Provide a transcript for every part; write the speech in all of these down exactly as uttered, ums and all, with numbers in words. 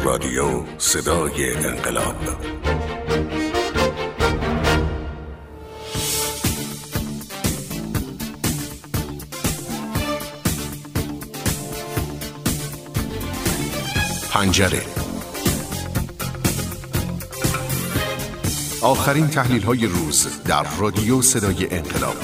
رادیو صدای انقلاب. پنجره. آخرین تحلیل‌های روز در رادیو صدای انقلاب.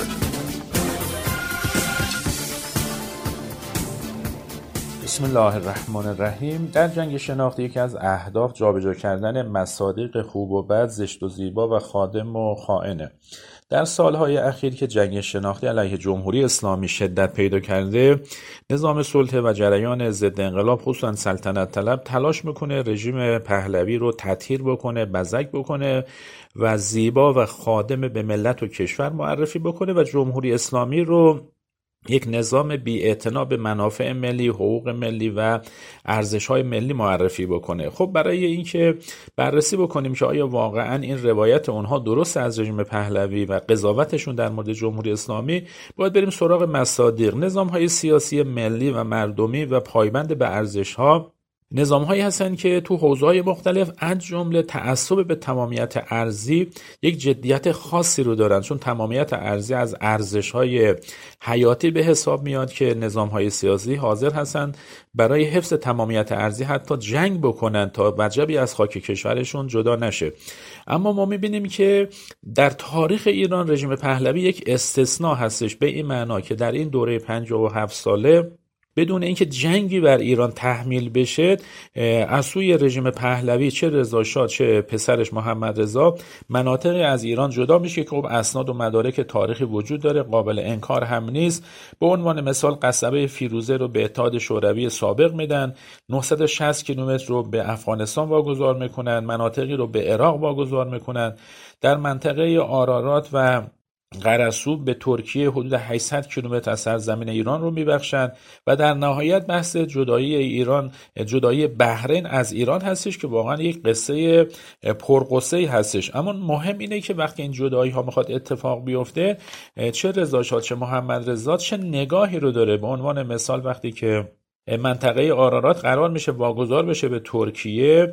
بسم الله الرحمن الرحیم. در جنگ شناختی یکی از اهداف جابجا کردن مصادیق خوب و بد، زشت و زیبا و خادم و خائنه. در سالهای اخیر که جنگ شناختی علیه جمهوری اسلامی شدت پیدا کرده، نظام سلطه و جریان ضد انقلاب خصوصا سلطنت طلب تلاش میکنه رژیم پهلوی رو تطهیر بکنه، بزک بکنه و زیبا و خادم به ملت و کشور معرفی بکنه و جمهوری اسلامی رو یک نظام بی‌اعتنا به منافع ملی، حقوق ملی و ارزش‌های ملی معرفی بکنه. خب برای اینکه بررسی بکنیم که آیا واقعاً این روایت اونها درست از رژیم پهلوی و قضاوتشون در مورد جمهوری اسلامی، باید بریم سراغ مصادیق. نظام‌های سیاسی ملی و مردمی و پایبند به ارزش‌ها نظام‌هایی هستند که تو حوزه‌های مختلف از جمله تعصب به تمامیت ارضی یک جدیت خاصی رو دارن، چون تمامیت ارضی از ارزش‌های حیاتی به حساب میاد که نظام‌های سیاسی حاضر هستند برای حفظ تمامیت ارضی حتی جنگ بکنن تا وجبی از خاک کشورشون جدا نشه. اما ما می‌بینیم که در تاریخ ایران رژیم پهلوی یک استثناء هستش، به این معنا که در این دوره پنجاه و هفت ساله بدون اینکه جنگی بر ایران تحمیل بشه، از سوی رژیم پهلوی چه رضا شاه چه پسرش محمد رضا مناطقی از ایران جدا میشه که خب اسناد و مدارک تاریخی وجود داره، قابل انکار هم نیست. به عنوان مثال قصبه فیروزه رو به اتحاد شوروی سابق میدن، نهصد و شصت کیلومتر رو به افغانستان واگذار میکنن، مناطقی رو به عراق واگذار میکنن. در منطقه آرارات و قرسو به ترکیه حدود هشتصد کیلومتر از سرزمین ایران رو میبخشند و در نهایت بحث جدایی ایران، جدایی بحرین از ایران هستش که واقعا یک قصه پرقصه‌ای هستش. اما مهم اینه که وقتی این جدایی ها میخواد اتفاق بیفته، چه رضا شاه چه محمد رضا چه نگاهی رو داره. به عنوان مثال وقتی که منطقه آرارات قرار میشه واگذار بشه به ترکیه،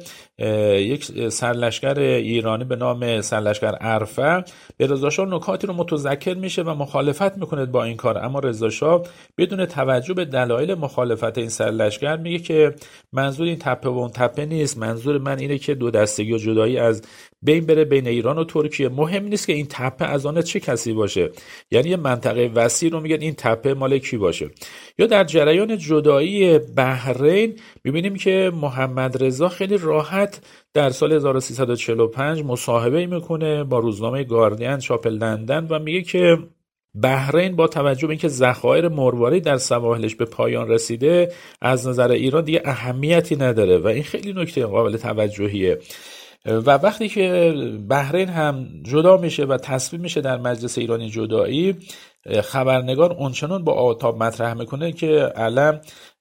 یک سرلشکر ایرانی به نام سرلشکر ارفع به رضا شاه نکاتی رو متذکر میشه و مخالفت میکنه با این کار. اما رضا شاه بدون توجه به دلایل مخالفت این سرلشکر میگه که منظور این تپه و اون تپه نیست، منظور من اینه که دو دستگی و جدایی از بین بره بین ایران و ترکیه. مهم نیست که این تپه از آن چه کسی باشه، یعنی یه منطقه وسیع رو میگن این تپه مال کی باشه. یا در جریان جدایی بحرین میبینیم که محمد رضا خیلی راحت در سال هزار و سیصد و چهل و پنج مصاحبه میکنه با روزنامه گاردین چاپ لندن و میگه که بحرین با توجه به اینکه ذخایر مروارید در سواحلش به پایان رسیده از نظر ایران دیگه اهمیتی نداره و این خیلی نکته قابل توجهیه. و وقتی که بحرین هم جدا میشه و تصویب میشه در مجلس ایرانی جدایی، خبرنگار اونچنان با آتاب مطرح میکنه که علم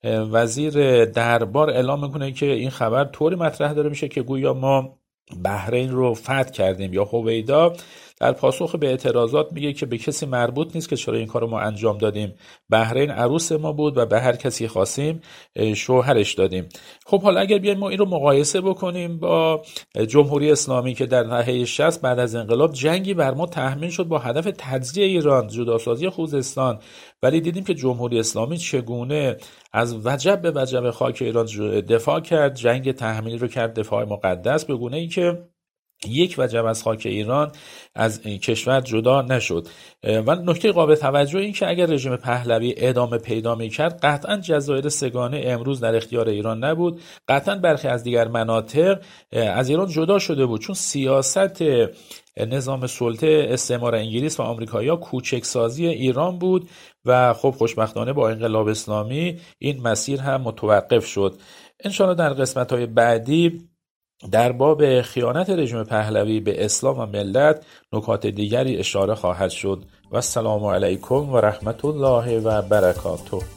وزیر دربار اعلام میکنه که این خبر طوری مطرح داره میشه که گویا ما بحرین رو فتح کردیم. یا هویدا در پاسخ به اعتراضات میگه که به کسی مربوط نیست که چرا این کارو ما انجام دادیم، بحرین عروس ما بود و به هر کسی خواستیم شوهرش دادیم. خب حالا اگر بیایم ما این رو مقایسه بکنیم با جمهوری اسلامی که در دهه شصت بعد از انقلاب جنگی بر ما تحمیل شد با هدف تجزیه ایران، جداسازی خوزستان، ولی دیدیم که جمهوری اسلامی چگونه از وجب به وجب خاک ایران دفاع کرد، جنگ تحمیلی رو کرد دفاع مقدس، به گونه ای که یک وجب از خاک ایران از کشور جدا نشد. و نکته قابل توجه این که اگر رژیم پهلوی ادامه پیدا می‌کرد، قطعاً جزایر سگانه امروز در اختیار ایران نبود، قطعاً برخی از دیگر مناطق از ایران جدا شده بود، چون سیاست نظام سلطه استعمار انگلیس و آمریکایی‌ها کوچکسازی ایران بود و خب خوشبختانه با انقلاب اسلامی این مسیر هم متوقف شد. انشاءالله در قسمت‌های بعدی در باب خیانت رژیم پهلوی به اسلام و ملت نکات دیگری اشاره خواهد شد. و السلام علیکم و رحمت الله و برکاته.